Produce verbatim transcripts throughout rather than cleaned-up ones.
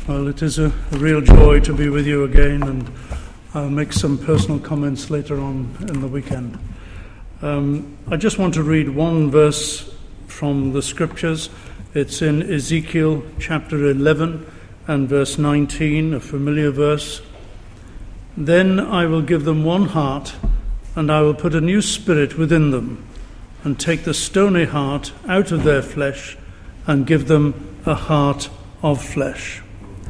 Well, it is a, a real joy to be with you again, and I'll make some personal comments later on in the weekend. Um, I just want to read one verse from the Scriptures. It's in Ezekiel chapter eleven and verse nineteen, a familiar verse. Then I will give them one heart, and I will put a new spirit within them, and take the stony heart out of their flesh, and give them a heart of flesh.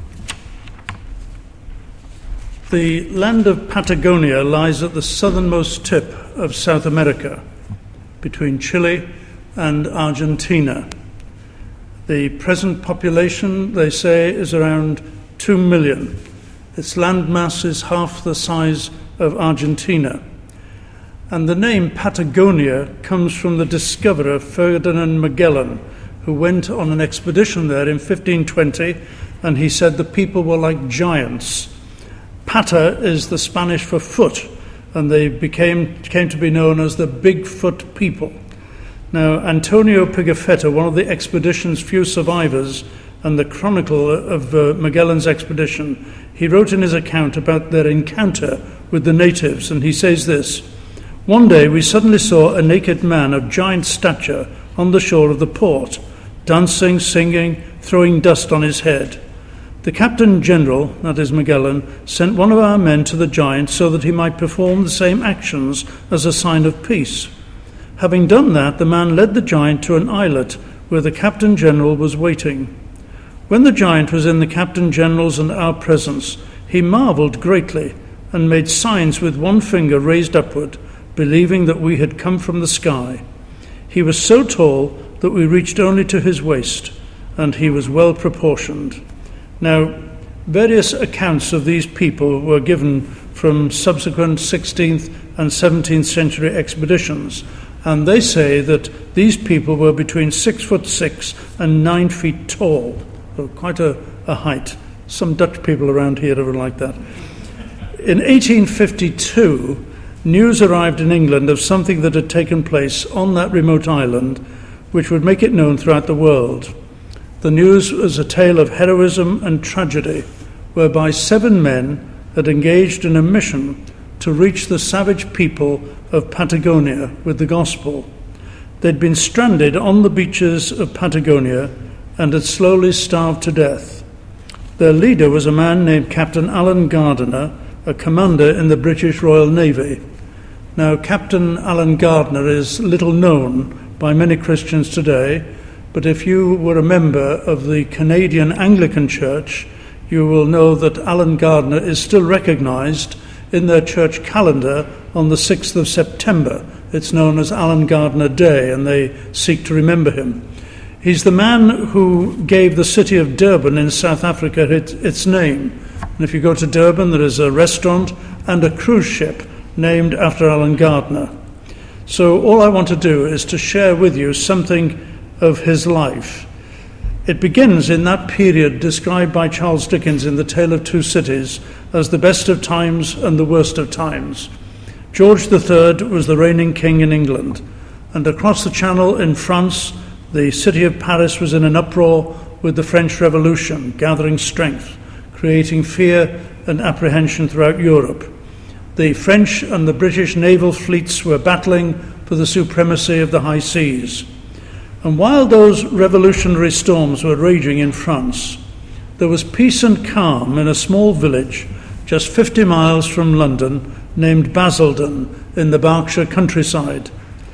The land of Patagonia lies at the southernmost tip of South America, between Chile and Argentina. The present population, they say, is around two million. Its landmass is half the size of Argentina. And the name Patagonia comes from the discoverer Ferdinand Magellan, who went on an expedition there in fifteen twenty, and he said the people were like giants. Pata is the Spanish for foot, and they became came to be known as the Bigfoot people. Now, Antonio Pigafetta, one of the expedition's few survivors, and the chronicle of uh, Magellan's expedition, he wrote in his account about their encounter with the natives, and he says this: "One day we suddenly saw a naked man of giant stature on the shore of the port, dancing, singing, throwing dust on his head. The Captain General, that is Magellan, sent one of our men to the giant so that he might perform the same actions as a sign of peace. Having done that, the man led the giant to an islet where the Captain General was waiting. When the giant was in the Captain General's and our presence, he marvelled greatly and made signs with one finger raised upward, believing that we had come from the sky. He was so tall that we reached only to his waist, and he was well proportioned." Now, various accounts of these people were given from subsequent sixteenth and seventeenth century expeditions, and they say that these people were between six foot six and nine feet tall, so quite a, a height. Some Dutch people around here are like that. In eighteen fifty-two, news arrived in England of something that had taken place on that remote island, which would make it known throughout the world. The news was a tale of heroism and tragedy, whereby seven men had engaged in a mission to reach the savage people of Patagonia with the gospel. They'd been stranded on the beaches of Patagonia and had slowly starved to death. Their leader was a man named Captain Alan Gardner, a commander in the British Royal Navy. Now, Captain Alan Gardner is little known by many Christians today, but if you were a member of the Canadian Anglican Church, you will know that Alan Gardner is still recognised in their church calendar on the sixth of September. It's known as Alan Gardner Day, and they seek to remember him. He's the man who gave the city of Durban in South Africa its, its name. And if you go to Durban, there is a restaurant and a cruise ship named after Alan Gardner. So all I want to do is to share with you something of his life. It begins in that period described by Charles Dickens in The Tale of Two Cities as the best of times and the worst of times. George the Third was the reigning king in England, and across the Channel in France, the city of Paris was in an uproar with the French Revolution gathering strength, creating fear and apprehension throughout Europe. The French and the British naval fleets were battling for the supremacy of the high seas. And while those revolutionary storms were raging in France, there was peace and calm in a small village just fifty miles from London named Basildon in the Berkshire countryside.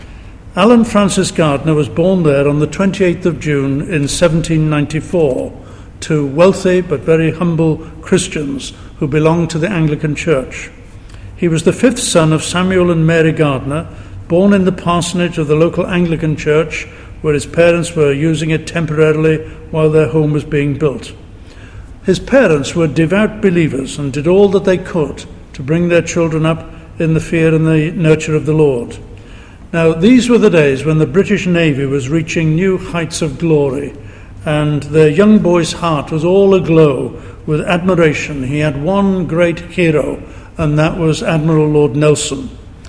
Alan Francis Gardner was born there on the twenty-eighth of June in seventeen ninety-four to wealthy but very humble Christians who belonged to the Anglican Church. He was the fifth son of Samuel and Mary Gardner, born in the parsonage of the local Anglican Church, where his parents were using it temporarily while their home was being built. His parents were devout believers and did all that they could to bring their children up in the fear and the nurture of the Lord. Now, these were the days when the British Navy was reaching new heights of glory, and their young boy's heart was all aglow with admiration. He had one great hero, and that was Admiral Lord Nelson.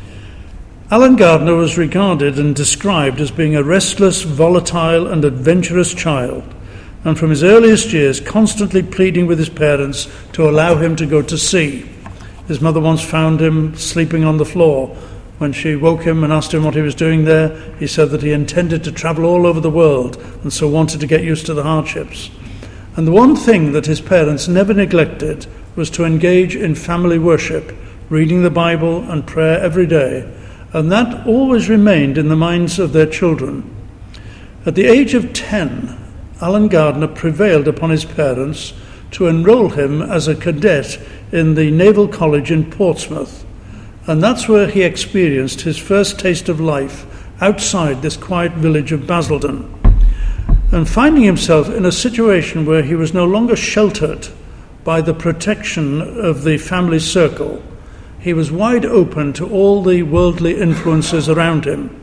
Alan Gardner was regarded and described as being a restless, volatile and adventurous child, and from his earliest years constantly pleading with his parents to allow him to go to sea. His mother once found him sleeping on the floor. When she woke him and asked him what he was doing there, he said that he intended to travel all over the world and so wanted to get used to the hardships. And the one thing that his parents never neglected was to engage in family worship, reading the Bible and prayer every day, and that always remained in the minds of their children. At the age of ten, Alan Gardner prevailed upon his parents to enroll him as a cadet in the Naval College in Portsmouth, and that's where he experienced his first taste of life outside this quiet village of Basildon. And finding himself in a situation where he was no longer sheltered by the protection of the family circle, he was wide open to all the worldly influences around him.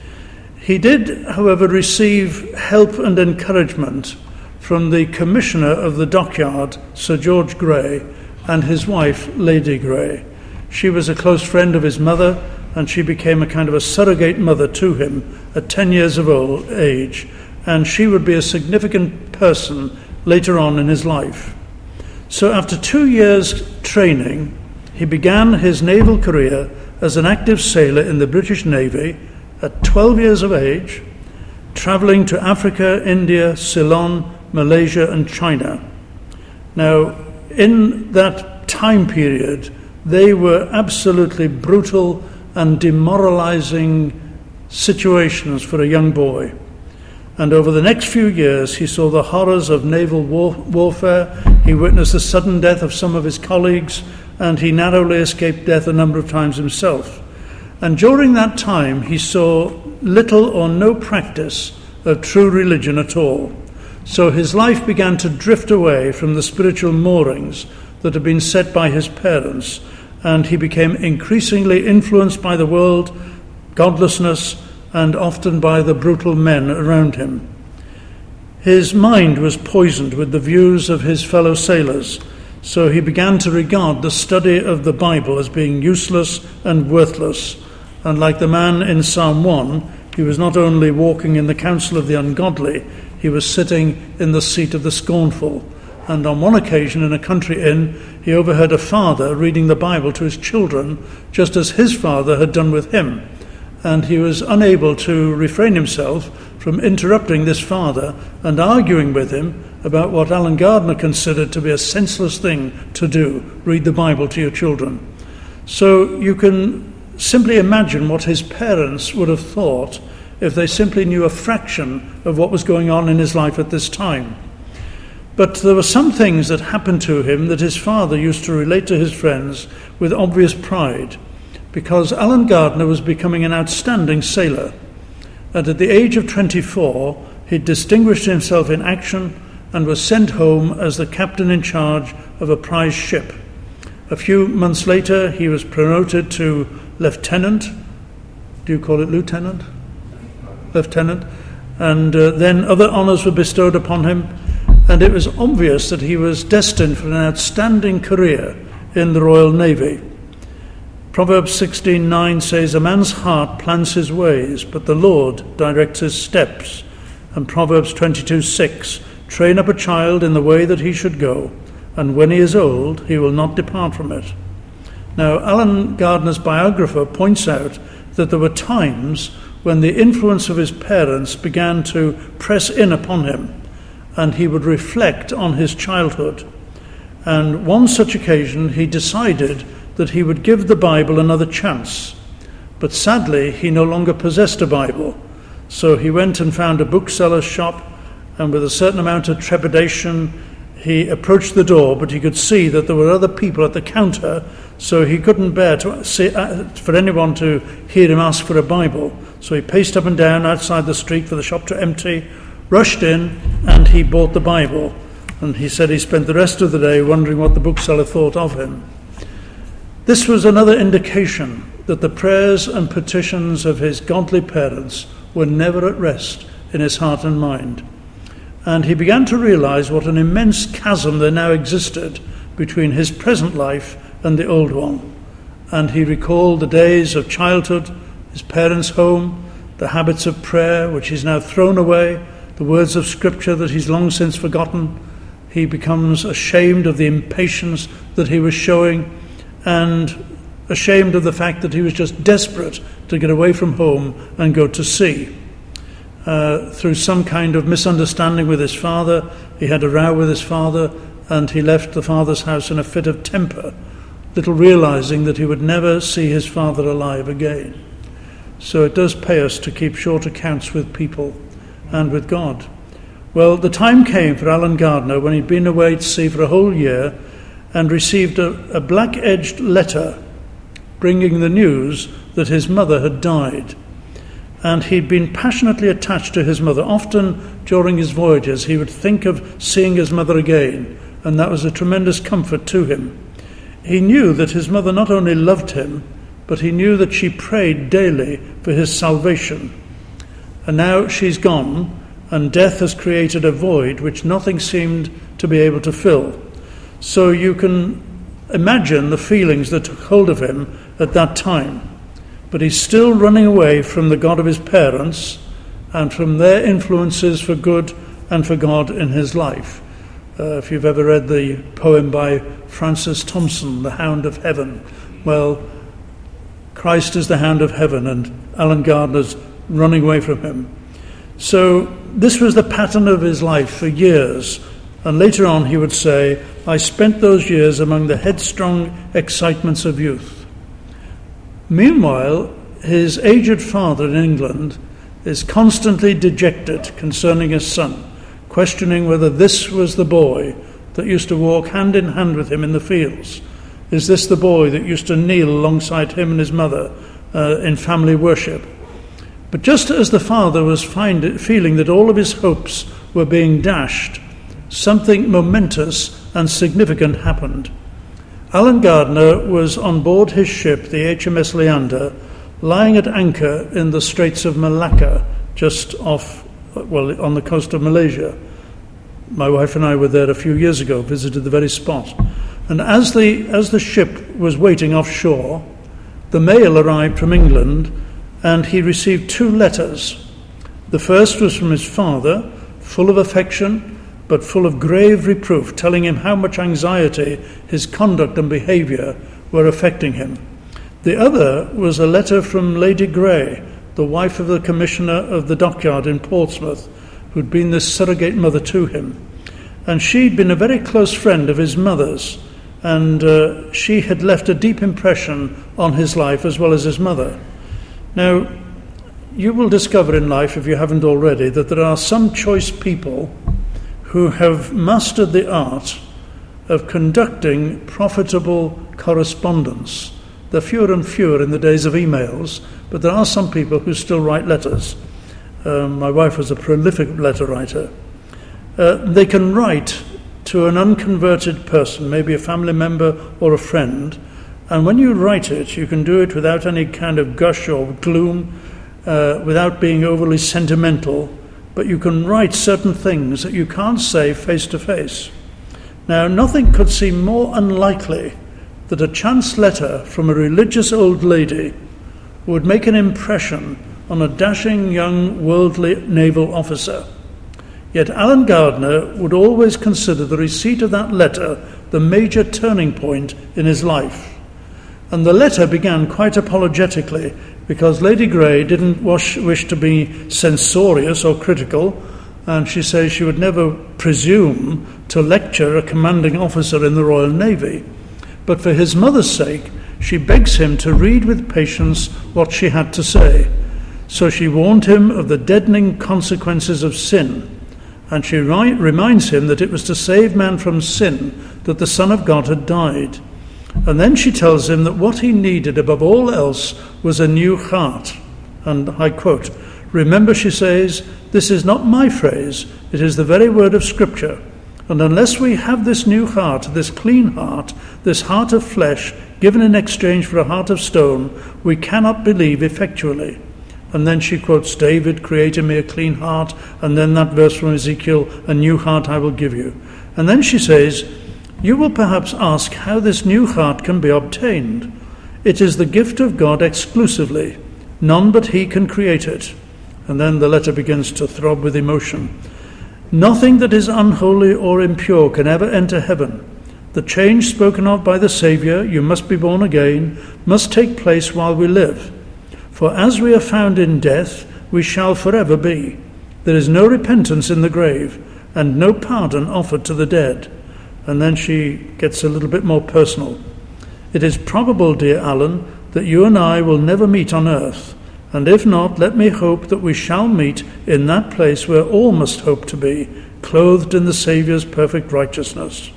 He did, however, receive help and encouragement from the Commissioner of the Dockyard, Sir George Grey, and his wife, Lady Grey. She was a close friend of his mother, and she became a kind of a surrogate mother to him at ten years of old age, and she would be a significant person later on in his life. So after two years' training, he began his naval career as an active sailor in the British Navy at twelve years of age, travelling to Africa, India, Ceylon, Malaysia and China. Now, in that time period, they were absolutely brutal and demoralizing situations for a young boy. And over the next few years, he saw the horrors of naval war- warfare. He witnessed the sudden death of some of his colleagues, and he narrowly escaped death a number of times himself. And during that time, he saw little or no practice of true religion at all. So his life began to drift away from the spiritual moorings that had been set by his parents, and he became increasingly influenced by the world, godlessness, and often by the brutal men around him. His mind was poisoned with the views of his fellow sailors, so he began to regard the study of the Bible as being useless and worthless. And like the man in Psalm one, he was not only walking in the counsel of the ungodly, he was sitting in the seat of the scornful. And on one occasion in a country inn, he overheard a father reading the Bible to his children, just as his father had done with him. And he was unable to refrain himself from interrupting this father and arguing with him about what Alan Gardner considered to be a senseless thing to do, read the Bible to your children. So you can simply imagine what his parents would have thought if they simply knew a fraction of what was going on in his life at this time. But there were some things that happened to him that his father used to relate to his friends with obvious pride, because Alan Gardner was becoming an outstanding sailor. And at the age of twenty-four, he distinguished himself in action and was sent home as the captain in charge of a prize ship. A few months later, he was promoted to lieutenant. Do you call it lieutenant? Lieutenant. And uh, then other honours were bestowed upon him, and it was obvious that he was destined for an outstanding career in the Royal Navy. Proverbs sixteen nine says, "A man's heart plans his ways, but the Lord directs his steps." And Proverbs twenty-two six, "Train up a child in the way that he should go, and when he is old, he will not depart from it." Now, Alan Gardner's biographer points out that there were times when the influence of his parents began to press in upon him, and he would reflect on his childhood. And one such occasion, he decided that he would give the Bible another chance. But sadly, he no longer possessed a Bible. So he went and found a bookseller's shop, and with a certain amount of trepidation, he approached the door, but he could see that there were other people at the counter, so he couldn't bear to see, uh, for anyone to hear him ask for a Bible. So he paced up and down outside the street for the shop to empty, rushed in, and he bought the Bible. And he said he spent the rest of the day wondering what the bookseller thought of him. This was another indication that the prayers and petitions of his godly parents were never at rest in his heart and mind. And he began to realize what an immense chasm there now existed between his present life and the old one. And he recalled the days of childhood, his parents' home, the habits of prayer which he's now thrown away, the words of Scripture that he's long since forgotten. He becomes ashamed of the impatience that he was showing and ashamed of the fact that he was just desperate to get away from home and go to sea. Uh, through some kind of misunderstanding with his father, he had a row with his father, and he left the father's house in a fit of temper, little realizing that he would never see his father alive again. So it does pay us to keep short accounts with people and with God. Well, the time came for Alan Gardner when he'd been away at sea for a whole year and received a, a black-edged letter bringing the news that his mother had died. And he'd been passionately attached to his mother. Often during his voyages he would think of seeing his mother again, and that was a tremendous comfort to him. He knew that his mother not only loved him, but he knew that she prayed daily for his salvation. And now she's gone, and death has created a void which nothing seemed to be able to fill. So you can imagine the feelings that took hold of him at that time. But he's still running away from the God of his parents and from their influences for good and for God in his life. Uh, if you've ever read the poem by Francis Thompson, The Hound of Heaven, well, Christ is the Hound of Heaven, and Alan Gardner's running away from him. So this was the pattern of his life for years. And later on he would say, I spent those years among the headstrong excitements of youth. Meanwhile, his aged father in England is constantly dejected concerning his son, questioning whether this was the boy that used to walk hand in hand with him in the fields. Is this the boy that used to kneel alongside him and his mother uh, in family worship? But just as the father was find, feeling that all of his hopes were being dashed, something momentous and significant happened. Alan Gardner was on board his ship, the H M S Leander, lying at anchor in the Straits of Malacca, just off, well, on the coast of Malaysia. My wife and I were there a few years ago, visited the very spot. And as the, as the ship was waiting offshore, the mail arrived from England, and he received two letters. The first was from his father, full of affection, but full of grave reproof, telling him how much anxiety his conduct and behaviour were affecting him. The other was a letter from Lady Grey, the wife of the Commissioner of the Dockyard in Portsmouth, who'd been the surrogate mother to him. And she'd been a very close friend of his mother's, and uh, she had left a deep impression on his life as well as his mother. Now, you will discover in life, if you haven't already, that there are some choice people who have mastered the art of conducting profitable correspondence. They're fewer and fewer in the days of emails, but there are some people who still write letters. Um, my wife was a prolific letter writer. Uh, they can write to an unconverted person, maybe a family member or a friend, and when you write it, you can do it without any kind of gush or gloom, uh, without being overly sentimental, but you can write certain things that you can't say face to face. Now, nothing could seem more unlikely that a chance letter from a religious old lady would make an impression on a dashing young worldly naval officer. Yet Alan Gardner would always consider the receipt of that letter the major turning point in his life. And the letter began quite apologetically, because Lady Grey didn't wish, wish to be censorious or critical, and she says she would never presume to lecture a commanding officer in the Royal Navy. But for his mother's sake, she begs him to read with patience what she had to say. So she warned him of the deadening consequences of sin, and she ri- reminds him that it was to save man from sin that the Son of God had died. And then she tells him that what he needed above all else was a new heart. And I quote, "Remember," she says, "this is not my phrase, it is the very word of Scripture. And unless we have this new heart, this clean heart, this heart of flesh, given in exchange for a heart of stone, we cannot believe effectually." And then she quotes David, "Create in me a clean heart," and then that verse from Ezekiel, "A new heart I will give you." And then she says, "You will perhaps ask how this new heart can be obtained. It is the gift of God exclusively. None but He can create it. And then the letter begins to throb with emotion. Nothing that is unholy or impure can ever enter heaven. The change spoken of by the Saviour, you must be born again, must take place while we live. For as we are found in death, we shall forever be. There is no repentance in the grave, and no pardon offered to the dead. And then she gets a little bit more personal. It is probable, dear Alan, that you and I will never meet on earth, and if not, let me hope that we shall meet in that place where all must hope to be, clothed in the Saviour's perfect righteousness.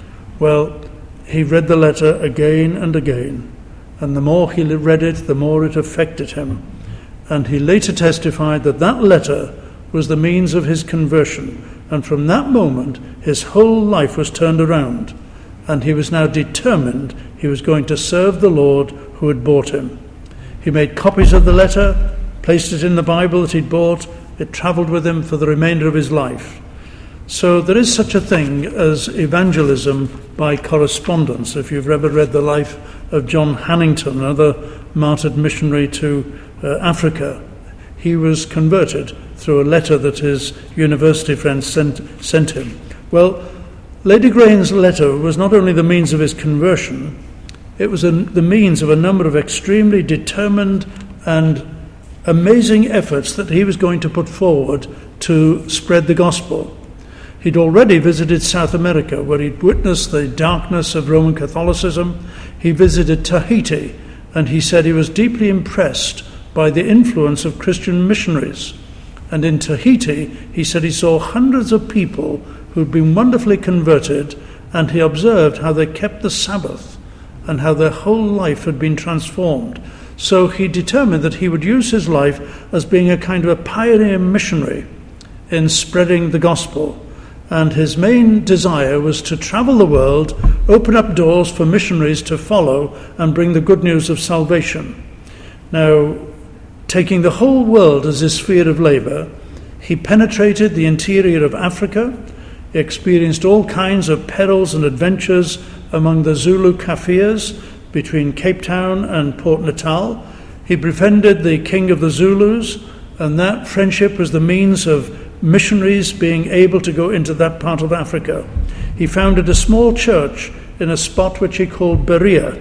Well, he read the letter again and again, and the more he read it, the more it affected him. And he later testified that that letter was the means of his conversion, and from that moment his whole life was turned around, and he was now determined he was going to serve the Lord who had bought him. He made copies of the letter, placed it in the Bible that he'd bought. It travelled with him for the remainder of his life. So there is such a thing as evangelism by correspondence. If you've ever read the life of John Hannington, another martyred missionary to uh, Africa, he was converted through a letter that his university friends sent, sent him. Well, Lady Grain's letter was not only the means of his conversion, it was a, the means of a number of extremely determined and amazing efforts that he was going to put forward to spread the gospel. He'd already visited South America, where he'd witnessed the darkness of Roman Catholicism. He visited Tahiti, and he said he was deeply impressed by the influence of Christian missionaries. And in Tahiti, he said he saw hundreds of people who'd been wonderfully converted, and he observed how they kept the Sabbath and how their whole life had been transformed. So he determined that he would use his life as being a kind of a pioneer missionary in spreading the gospel. And his main desire was to travel the world, open up doors for missionaries to follow and bring the good news of salvation. Now, taking the whole world as his sphere of labour, he penetrated the interior of Africa, experienced all kinds of perils and adventures among the Zulu Kafirs between Cape Town and Port Natal. He befriended the king of the Zulus, and that friendship was the means of missionaries being able to go into that part of Africa. He founded a small church in a spot which he called Berea,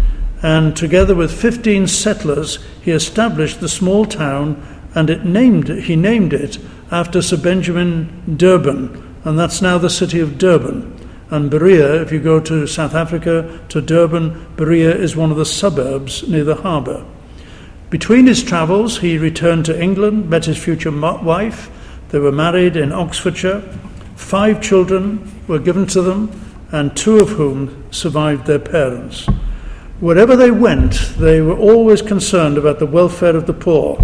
and together with fifteen settlers, he established the small town, and it named he named it after Sir Benjamin Durban, and that's now the city of Durban. And Berea, if you go to South Africa, to Durban, Berea is one of the suburbs near the harbour. Between his travels, he returned to England, met his future wife. They were married in Oxfordshire. Five children were given to them, and two of whom survived their parents. Wherever they went, they were always concerned about the welfare of the poor.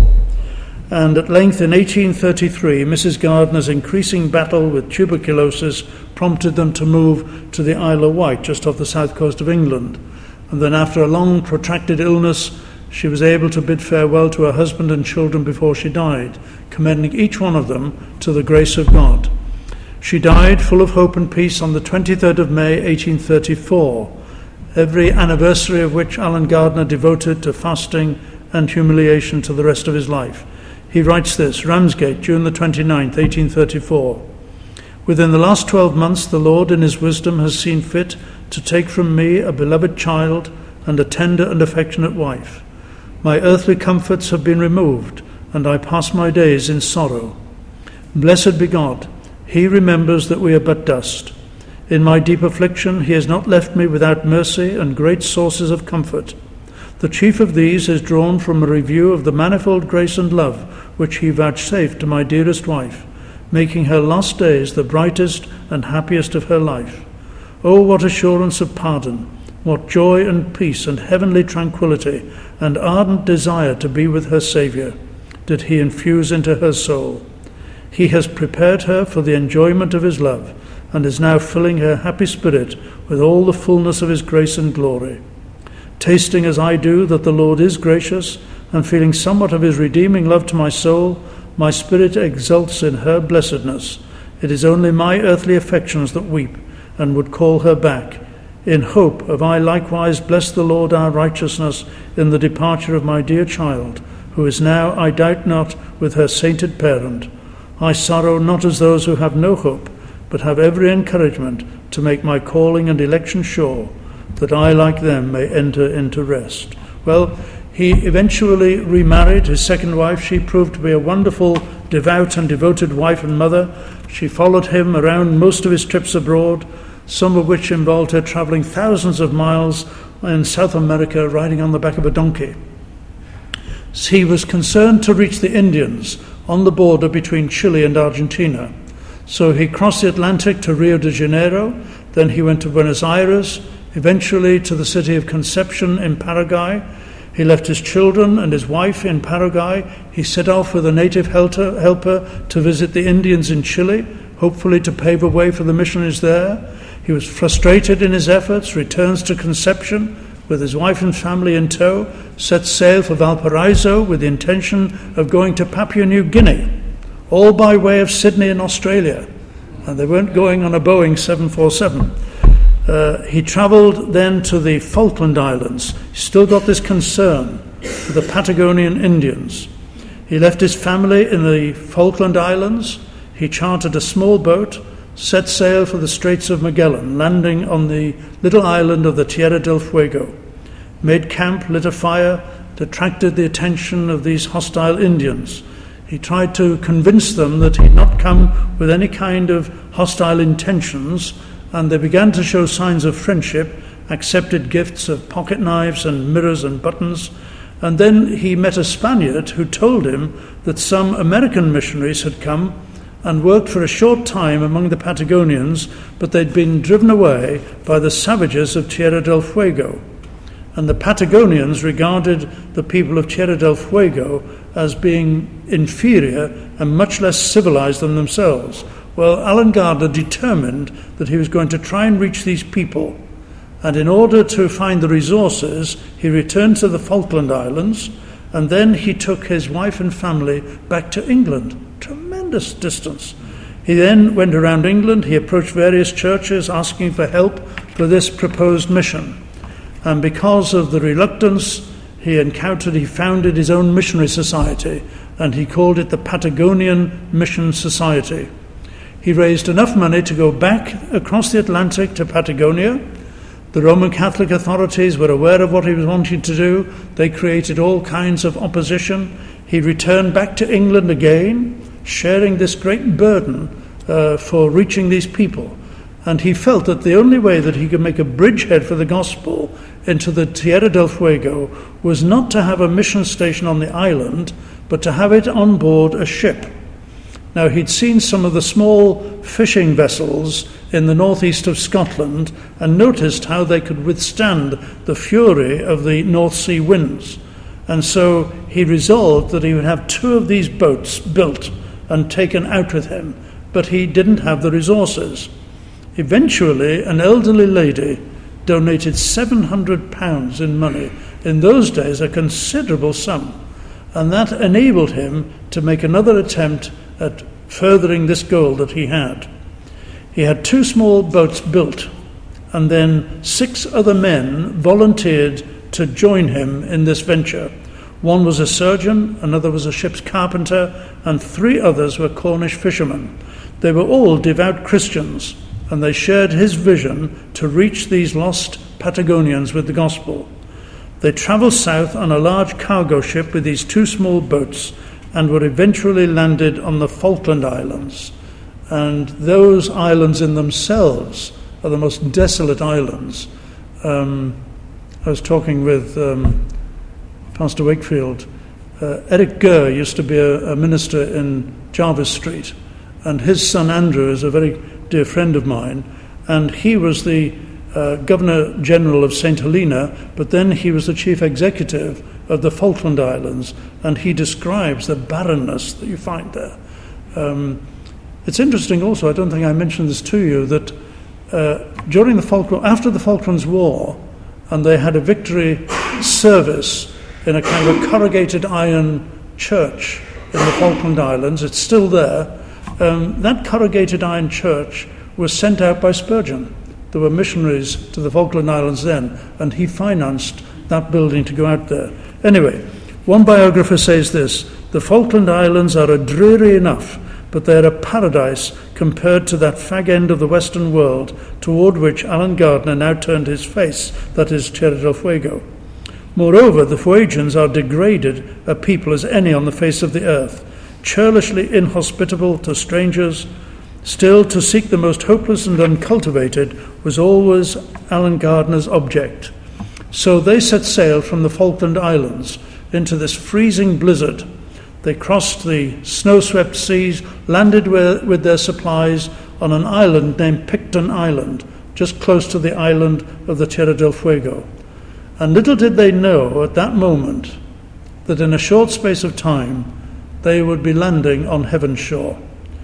And at length in eighteen thirty-three, Missus Gardner's increasing battle with tuberculosis prompted them to move to the Isle of Wight, just off the south coast of England. And then after a long protracted illness, she was able to bid farewell to her husband and children before she died, commending each one of them to the grace of God. She died full of hope and peace on the twenty-third of May, eighteen thirty-four, every anniversary of which Alan Gardner devoted to fasting and humiliation to the rest of his life. He writes this: Ramsgate, June the twenty-ninth, eighteen thirty-four. Within the last twelve months, the Lord in his wisdom has seen fit to take from me a beloved child and a tender and affectionate wife. My earthly comforts have been removed, and I pass my days in sorrow. Blessed be God, he remembers that we are but dust. In my deep affliction, he has not left me without mercy and great sources of comfort. The chief of these is drawn from a review of the manifold grace and love which he vouchsafed to my dearest wife, making her last days the brightest and happiest of her life. Oh, what assurance of pardon, what joy and peace and heavenly tranquillity and ardent desire to be with her Saviour did he infuse into her soul. He has prepared her for the enjoyment of his love, and is now filling her happy spirit with all the fullness of his grace and glory. Tasting as I do that the Lord is gracious, and feeling somewhat of his redeeming love to my soul, my spirit exults in her blessedness. It is only my earthly affections that weep, and would call her back, in hope of I likewise bless the Lord our righteousness in the departure of my dear child, who is now, I doubt not, with her sainted parent. I sorrow not as those who have no hope, but have every encouragement to make my calling and election sure, that I, like them, may enter into rest. Well, he eventually remarried his second wife. She proved to be a wonderful, devout and devoted wife and mother. She followed him around most of his trips abroad, some of which involved her traveling thousands of miles in South America, riding on the back of a donkey. He was concerned to reach the Indians on the border between Chile and Argentina. So he crossed the Atlantic to Rio de Janeiro, then he went to Buenos Aires, eventually to the city of Concepcion in Paraguay. He left his children and his wife in Paraguay. He set off with a native helper, helper to visit the Indians in Chile, hopefully to pave a way for the missionaries there. He was frustrated in his efforts, returns to Concepcion with his wife and family in tow, set sail for Valparaiso with the intention of going to Papua New Guinea, all by way of Sydney in Australia. And they weren't going on a Boeing seven forty-seven. Uh, he travelled then to the Falkland Islands. He still got this concern for the Patagonian Indians. He left his family in the Falkland Islands. He chartered a small boat, set sail for the Straits of Magellan, landing on the little island of the Tierra del Fuego. Made camp, lit a fire, attracted the attention of these hostile Indians. He tried to convince them that he'd not come with any kind of hostile intentions, and they began to show signs of friendship, accepted gifts of pocket knives and mirrors and buttons. And then he met a Spaniard who told him that some American missionaries had come and worked for a short time among the Patagonians, but they'd been driven away by the savages of Tierra del Fuego. And the Patagonians regarded the people of Tierra del Fuego as being inferior and much less civilized than themselves. Well, Alan Gardner determined that he was going to try and reach these people. And in order to find the resources, he returned to the Falkland Islands, and then he took his wife and family back to England. Tremendous distance. He then went around England. He approached various churches asking for help for this proposed mission. And because of the reluctance he encountered, he founded his own missionary society, and he called it the Patagonian Mission Society. He raised enough money to go back across the Atlantic to Patagonia. The Roman Catholic authorities were aware of what he was wanting to do. They created all kinds of opposition. He returned back to England again, sharing this great burden uh, for reaching these people. And he felt that the only way that he could make a bridgehead for the gospel into the Tierra del Fuego was not to have a mission station on the island, but to have it on board a ship. Now, he'd seen some of the small fishing vessels in the northeast of Scotland and noticed how they could withstand the fury of the North Sea winds. And so he resolved that he would have two of these boats built and taken out with him, but he didn't have the resources. Eventually, an elderly lady donated seven hundred pounds in money. In those days, a considerable sum. And that enabled him to make another attempt at furthering this goal that he had. He had two small boats built, and then six other men volunteered to join him in this venture. One was a surgeon, another was a ship's carpenter, and three others were Cornish fishermen. They were all devout Christians, and they shared his vision to reach these lost Patagonians with the gospel. They travelled south on a large cargo ship with these two small boats and were eventually landed on the Falkland Islands. And those islands in themselves are the most desolate islands. Um, I was talking with um, Pastor Wakefield. Uh, Eric Gurr used to be a, a minister in Jarvis Street, and his son Andrew is a very dear friend of mine, and he was the uh, Governor General of Saint Helena, but then he was the chief executive of the Falkland Islands, and he describes the barrenness that you find there. Um, it's interesting also, I don't think I mentioned this to you, that uh, during the Falkland, after the Falklands War, and they had a victory service in a kind of a corrugated iron church in the Falkland Islands, it's still there. Um, that corrugated iron church was sent out by Spurgeon. There were missionaries to the Falkland Islands then, and he financed that building to go out there. Anyway, One biographer says this: "The Falkland Islands are a dreary enough, but they're a paradise compared to that fag end of the Western world toward which Alan Gardner now turned his face, that is Tierra del Fuego. Moreover, the Fuegians are degraded a people as any on the face of the earth, churlishly inhospitable to strangers. Still, to seek the most hopeless and uncultivated was always Alan Gardner's object. So they set sail from the Falkland Islands into this freezing blizzard. They crossed the snow-swept seas, landed with their supplies on an island named Picton Island, just close to the island of the Tierra del Fuego. And little did they know at that moment that in a short space of time they would be landing on heaven's shore.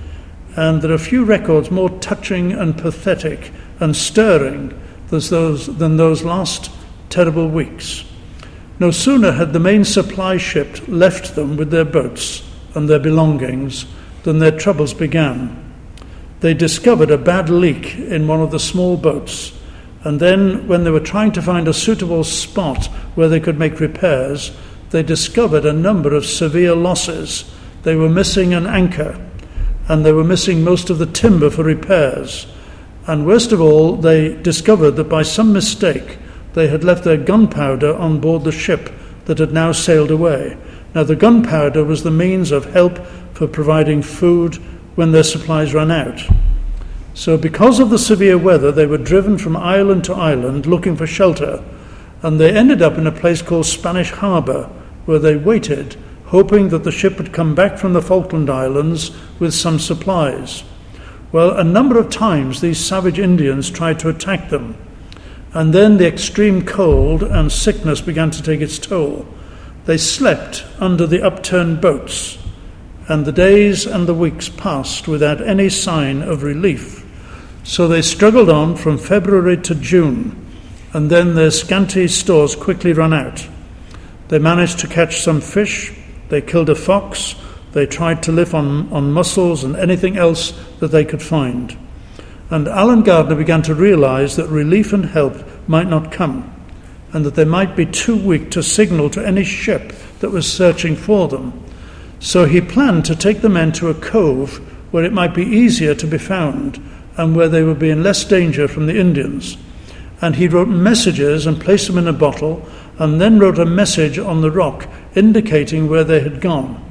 And there are few records more touching and pathetic and stirring than those, than those last terrible weeks. No sooner had the main supply ship left them with their boats and their belongings than their troubles began. They discovered a bad leak in one of the small boats, and then when they were trying to find a suitable spot where they could make repairs, they discovered a number of severe losses. They were missing an anchor, and they were missing most of the timber for repairs. And worst of all, they discovered that by some mistake they had left their gunpowder on board the ship that had now sailed away. Now, the gunpowder was the means of help for providing food when their supplies ran out. So because of the severe weather, they were driven from island to island looking for shelter, and they ended up in a place called Spanish Harbour, where they waited, hoping that the ship would come back from the Falkland Islands with some supplies. Well, a number of times these savage Indians tried to attack them, and then the extreme cold and sickness began to take its toll. They slept under the upturned boats, and the days and the weeks passed without any sign of relief. So they struggled on from February to June, and then their scanty stores quickly ran out. They managed to catch some fish, they killed a fox, they tried to live on, on mussels and anything else that they could find. And Alan Gardner began to realize that relief and help might not come, and that they might be too weak to signal to any ship that was searching for them. So he planned to take the men to a cove where it might be easier to be found and where they would be in less danger from the Indians. And he wrote messages and placed them in a bottle, and then wrote a message on the rock indicating where they had gone.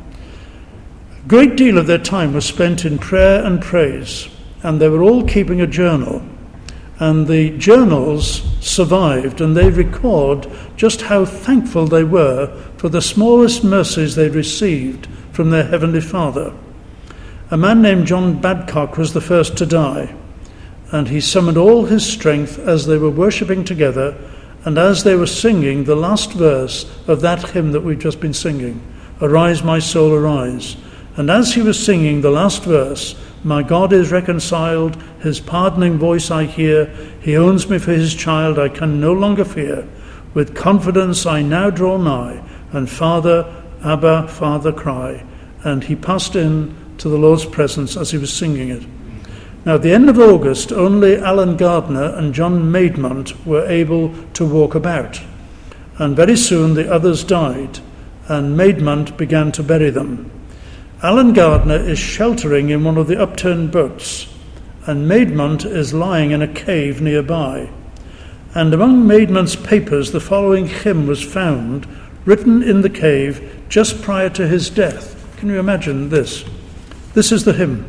A great deal of their time was spent in prayer and praise, and they were all keeping a journal. And the journals survived, and they record just how thankful they were for the smallest mercies they received from their Heavenly Father. A man named John Badcock was the first to die, and he summoned all his strength as they were worshipping together and as they were singing the last verse of that hymn that we've just been singing, "Arise, my soul, arise." And as he was singing the last verse, "My God is reconciled, his pardoning voice I hear, he owns me for his child, I can no longer fear. With confidence I now draw nigh, and Father, Abba, Father cry." And he passed in to the Lord's presence as he was singing it. Now, at the end of August, only Alan Gardner and John Maidmont were able to walk about. And very soon the others died, and Maidmont began to bury them. Alan Gardner is sheltering in one of the upturned boats, and Maidmont is lying in a cave nearby. And among Maidmont's papers, the following hymn was found, written in the cave just prior to his death. Can you imagine this? This is the hymn.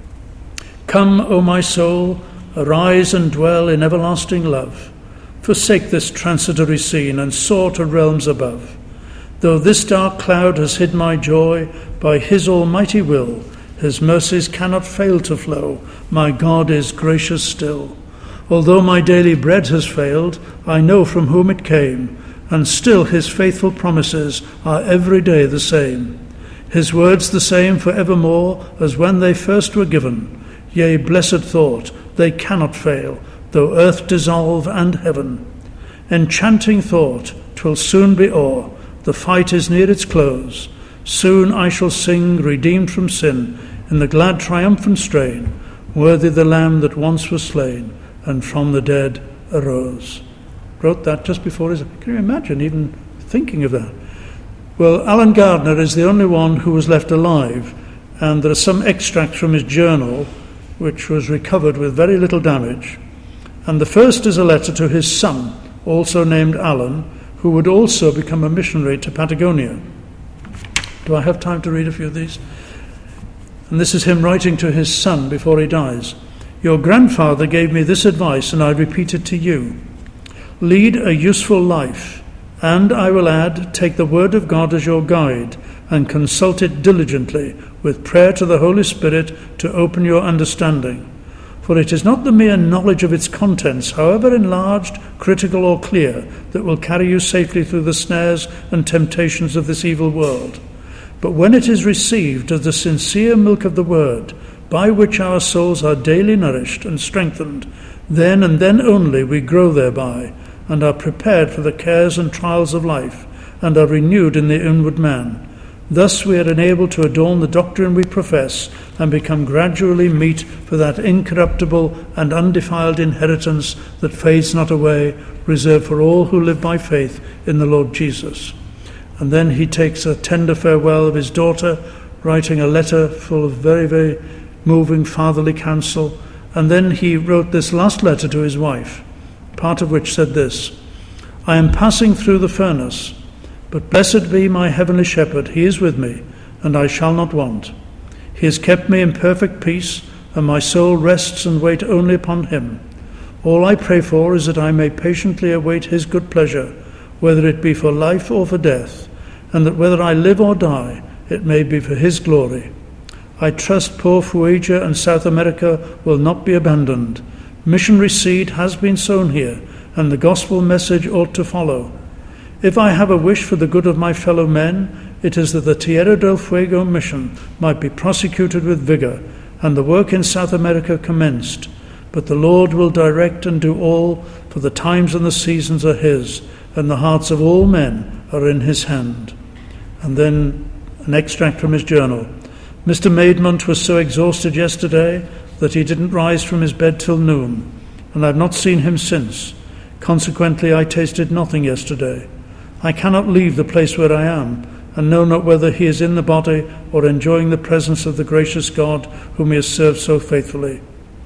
"Come, O my soul, arise and dwell in everlasting love. Forsake this transitory scene and soar to realms above. Though this dark cloud has hid my joy, by his almighty will, his mercies cannot fail to flow. My God is gracious still. Although my daily bread has failed, I know from whom it came, and still his faithful promises are every day the same. His words the same for evermore as when they first were given. Yea, blessed thought, they cannot fail, though earth dissolve and heaven. Enchanting thought, 'twill soon be o'er, the fight is near its close. Soon I shall sing, redeemed from sin, in the glad triumphant strain, worthy the Lamb that once was slain, and from the dead arose. Wrote that just before his... Can you imagine even thinking of that? Well, Alan Gardner is the only one who was left alive, and there are some extracts from his journal which was recovered with very little damage. And the first is a letter to his son, also named Alan, who would also become a missionary to Patagonia. Do I have time to read a few of these? And this is him writing to his son before he dies. Your grandfather gave me this advice, and I repeat it to you. Lead a useful life, and I will add, take the word of God as your guide, and consult it diligently, with prayer to the Holy Spirit to open your understanding. For it is not the mere knowledge of its contents, however enlarged, critical or clear, that will carry you safely through the snares and temptations of this evil world. But when it is received as the sincere milk of the word, by which our souls are daily nourished and strengthened, then and then only we grow thereby, and are prepared for the cares and trials of life, and are renewed in the inward man. Thus we are enabled to adorn the doctrine we profess, and become gradually meet for that incorruptible and undefiled inheritance that fades not away, reserved for all who live by faith in the Lord Jesus. And then he takes a tender farewell of his daughter, writing a letter full of very, very moving fatherly counsel. And then he wrote this last letter to his wife, part of which said this: I am passing through the furnace, but blessed be my heavenly shepherd, he is with me, and I shall not want. He has kept me in perfect peace, and my soul rests and waits only upon him. All I pray for is that I may patiently await his good pleasure, whether it be for life or for death, and that whether I live or die, it may be for his glory. I trust poor Fuegia and South America will not be abandoned. Missionary seed has been sown here, and the gospel message ought to follow. If I have a wish for the good of my fellow men, it is that the Tierra del Fuego mission might be prosecuted with vigor, and the work in South America commenced. But the Lord will direct and do all, for the times and the seasons are his, and the hearts of all men are in his hand. And then an extract from his journal. Mister Maidment was so exhausted yesterday that he didn't rise from his bed till noon, and I've not seen him since. Consequently, I tasted nothing yesterday. I cannot leave the place where I am, and know not whether he is in the body or enjoying the presence of the gracious God whom he has served so faithfully.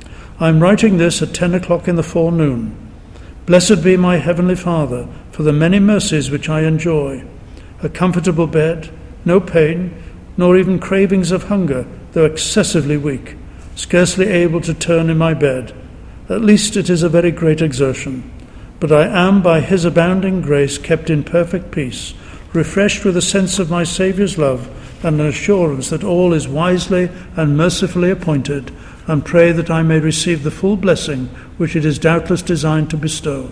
I am writing this at ten o'clock in the forenoon. Blessed be my heavenly Father for the many mercies which I enjoy. A comfortable bed, no pain, nor even cravings of hunger, though excessively weak, scarcely able to turn in my bed. At least it is a very great exertion. But I am, by his abounding grace, kept in perfect peace, refreshed with a sense of my Saviour's love and an assurance that all is wisely and mercifully appointed, and pray that I may receive the full blessing which it is doubtless designed to bestow.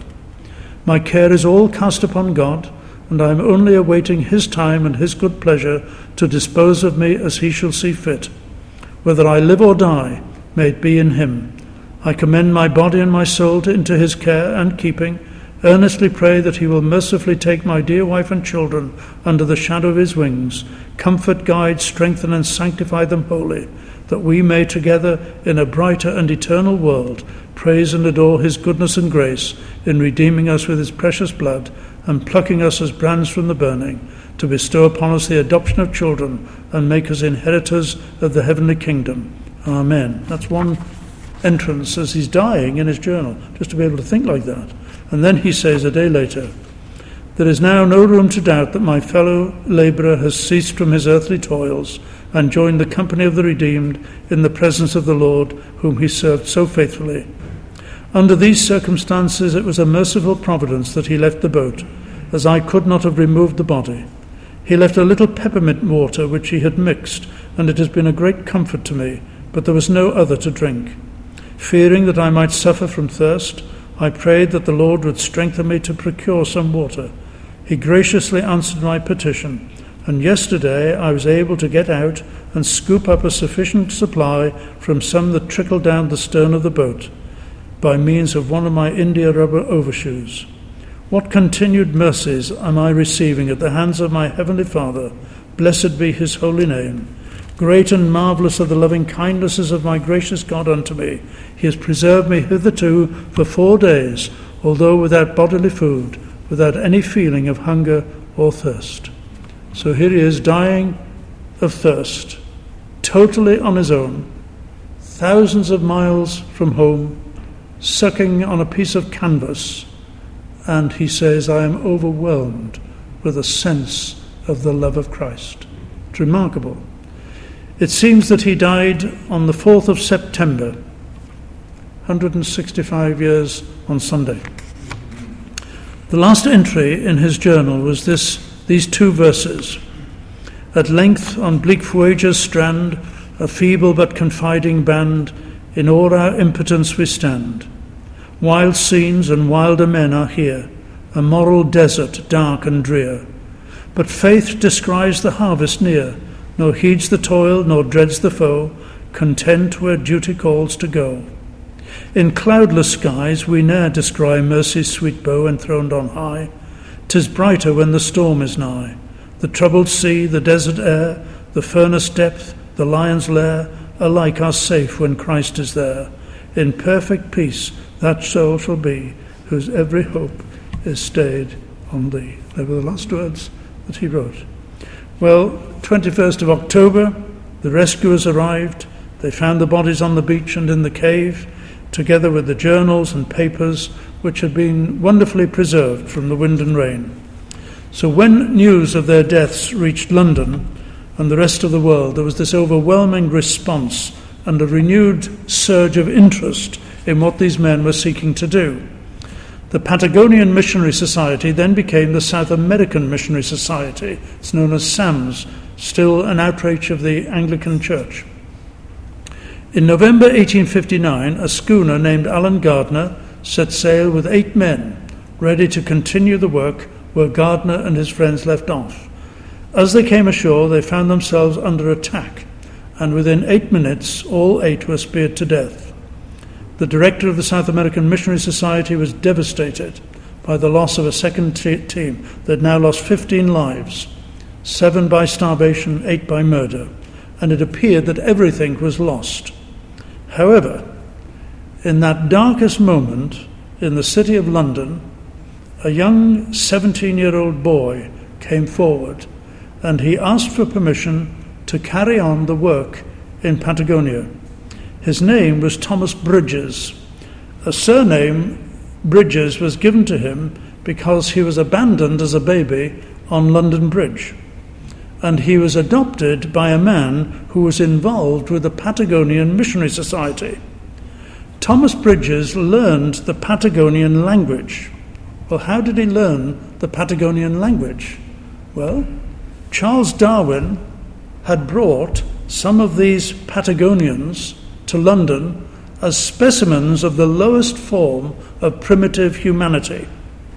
My care is all cast upon God, and I am only awaiting his time and his good pleasure to dispose of me as he shall see fit. Whether I live or die, may it be in him. I commend my body and my soul to, into his care and keeping, earnestly pray that he will mercifully take my dear wife and children under the shadow of his wings, comfort, guide, strengthen, and sanctify them wholly, that we may together in a brighter and eternal world praise and adore his goodness and grace in redeeming us with his precious blood and plucking us as brands from the burning, to bestow upon us the adoption of children and make us inheritors of the heavenly kingdom. Amen. That's one entrance as he's dying in his journal, just to be able to think like that. And then he says a day later, there is now no room to doubt that my fellow labourer has ceased from his earthly toils and joined the company of the redeemed in the presence of the Lord, whom he served so faithfully. Under these circumstances it was a merciful providence that he left the boat, as I could not have removed the body. He left a little peppermint water which he had mixed, and it has been a great comfort to me, but there was no other to drink. Fearing that I might suffer from thirst, I prayed that the Lord would strengthen me to procure some water. He graciously answered my petition, and yesterday I was able to get out and scoop up a sufficient supply from some that trickled down the stern of the boat, by means of one of my India rubber overshoes. What continued mercies am I receiving at the hands of my heavenly Father! Blessed be his holy name. Great and marvellous are the loving kindnesses of my gracious God unto me. He has preserved me hitherto for four days, although without bodily food, without any feeling of hunger or thirst. So here he is, dying of thirst, totally on his own, thousands of miles from home, sucking on a piece of canvas, and he says, I am overwhelmed with a sense of the love of Christ. It's remarkable. It seems that he died on the fourth of September, one hundred sixty-five years on Sunday. The last entry in his journal was this, these two verses. At length on bleak Fuegia's strand, a feeble but confiding band, in all our impotence we stand. Wild scenes and wilder men are here, a moral desert dark and drear. But faith descries the harvest near, nor heeds the toil, nor dreads the foe, content where duty calls to go. In cloudless skies we ne'er descry mercy's sweet bow enthroned on high. 'Tis brighter when the storm is nigh. The troubled sea, the desert air, the furnace depth, the lion's lair, alike are safe when Christ is there. In perfect peace that soul shall be, whose every hope is stayed on thee. They were the last words that he wrote. Well, twenty-first of October, the rescuers arrived. They found the bodies on the beach and in the cave, together with the journals and papers which had been wonderfully preserved from the wind and rain. So when news of their deaths reached London and the rest of the world, there was this overwhelming response and a renewed surge of interest in what these men were seeking to do. The Patagonian Missionary Society then became the South American Missionary Society. It's known as SAMS, still an outreach of the Anglican Church. In November eighteen fifty-nine, a schooner named Alan Gardner set sail with eight men, ready to continue the work where Gardner and his friends left off. As they came ashore, they found themselves under attack, and within eight minutes, all eight were speared to death. The director of the South American Missionary Society was devastated by the loss of a second t- team that now lost fifteen lives, seven by starvation, eight by murder, and it appeared that everything was lost. However, in that darkest moment in the city of London, a young seventeen-year-old boy came forward and he asked for permission to carry on the work in Patagonia. His name was Thomas Bridges. A surname, Bridges, was given to him because he was abandoned as a baby on London Bridge. And he was adopted by a man who was involved with the Patagonian Missionary Society. Thomas Bridges learned the Patagonian language. Well, how did he learn the Patagonian language? Well, Charles Darwin had brought some of these Patagonians to London as specimens of the lowest form of primitive humanity.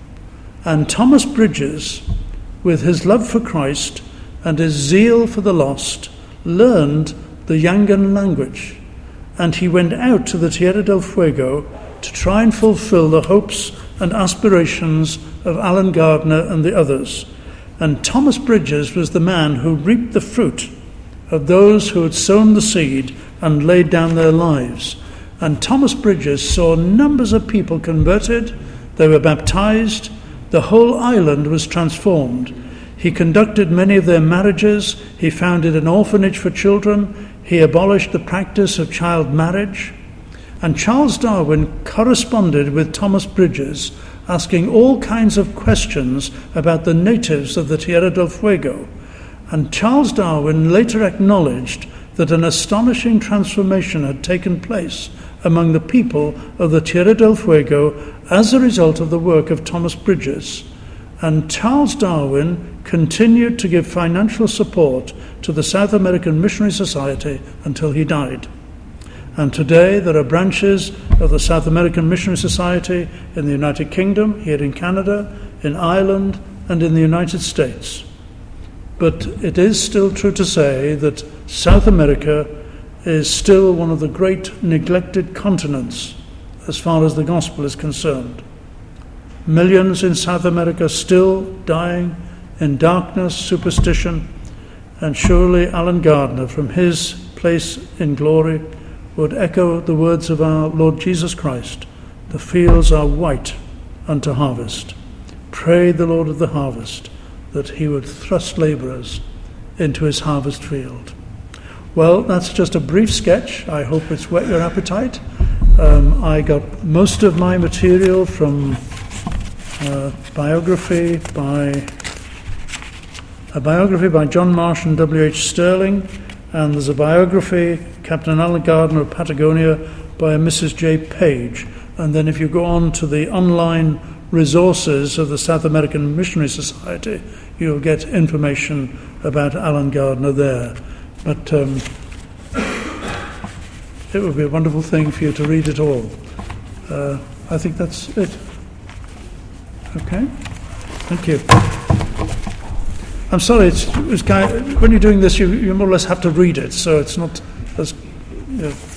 And Thomas Bridges, with his love for Christ and his zeal for the lost, learned the Yangan language, and he went out to the Tierra del Fuego to try and fulfill the hopes and aspirations of Alan Gardner and the others. And Thomas Bridges was the man who reaped the fruit of those who had sown the seed and laid down their lives. And Thomas Bridges saw numbers of people converted, they were baptized, the whole island was transformed. He conducted many of their marriages, he founded an orphanage for children, he abolished the practice of child marriage. And Charles Darwin corresponded with Thomas Bridges, asking all kinds of questions about the natives of the Tierra del Fuego. And Charles Darwin later acknowledged that an astonishing transformation had taken place among the people of the Tierra del Fuego as a result of the work of Thomas Bridges. And Charles Darwin continued to give financial support to the South American Missionary Society until he died. And today there are branches of the South American Missionary Society in the United Kingdom, here in Canada, in Ireland, and in the United States. But it is still true to say that South America is still one of the great neglected continents as far as the gospel is concerned. Millions in South America still dying in darkness, superstition, and surely Alan Gardner, from his place in glory, would echo the words of our Lord Jesus Christ, "The fields are white unto harvest. Pray the Lord of the harvest that he would thrust labourers into his harvest field. Well, that's just a brief sketch. I hope it's whet your appetite. Um, I got most of my material from uh, biography by a biography by John Marsh and W H Sterling, and there's a biography, Captain Alan Gardner of Patagonia, by Missus J. Page. And then if you go on to the online resources of the South American Missionary Society, you'll get information about Alan Gardner there. But um, it would be a wonderful thing for you to read it all. Uh, I think that's it. Okay? Thank you. I'm sorry, it's, it's kind of, when you're doing this, you, you more or less have to read it, so it's not as... You know,